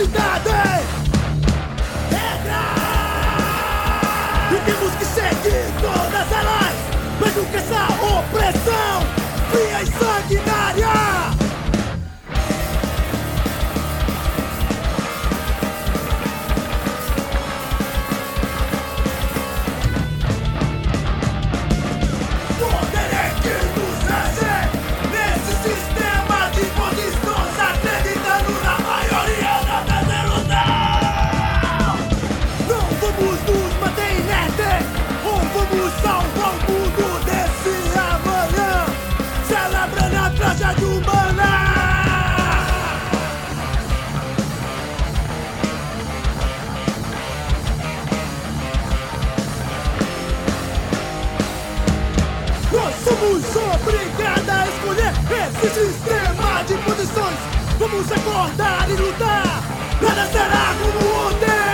cidade. E temos que seguir todas elas, mas nunca essa opressão fria e sanguinária. Poder é que nos rege nesse sistema de condições, acreditando na maioria da desilusão. Não vamos nos manter inertes, ou vamos salvar o mundo desse amanhã, celebrando a tragédia humana. Nós somos obrigados a escolher esse sistema de condições. Vamos acordar e lutar, nada será como ontem.